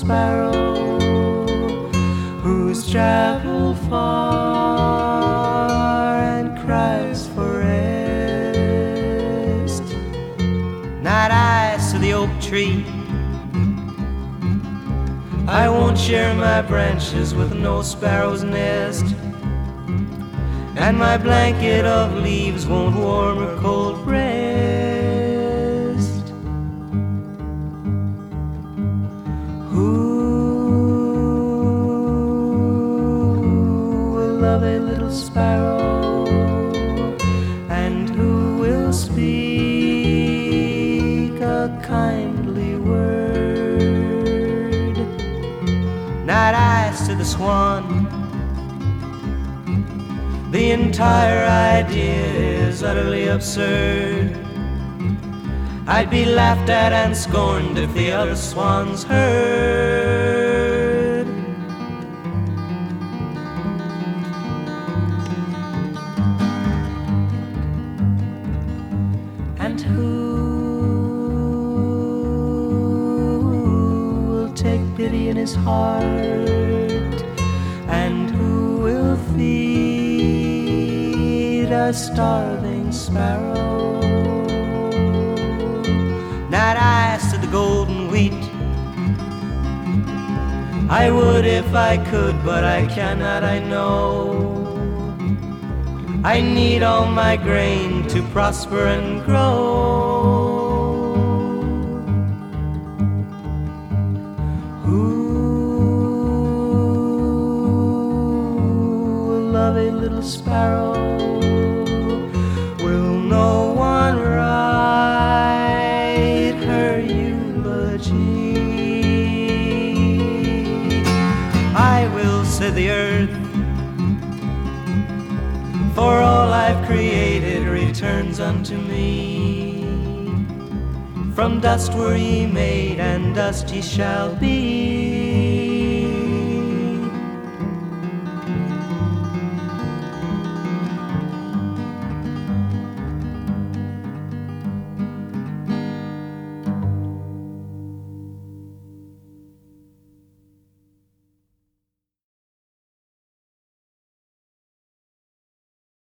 sparrow who's traveled far and cries for rest. Night eyes to the oak tree, I won't share my branches with no sparrow's nest, and my blanket of leaves won't warm her cold breast. Who will love a little sparrow, and who will speak a kindly word? Night eyes to the swan, the entire idea is utterly absurd. I'd be laughed at and scorned if the other swans heard. And who will take pity in his heart, and who will feed a starving sparrow? Night eyes to the golden wheat, I would if I could, but I cannot, I know. I need all my grain to prosper and grow. Love a little sparrow, will no one write her eulogy? I will, said the earth, for all I've created returns unto me. From dust were ye made, and dust ye shall be.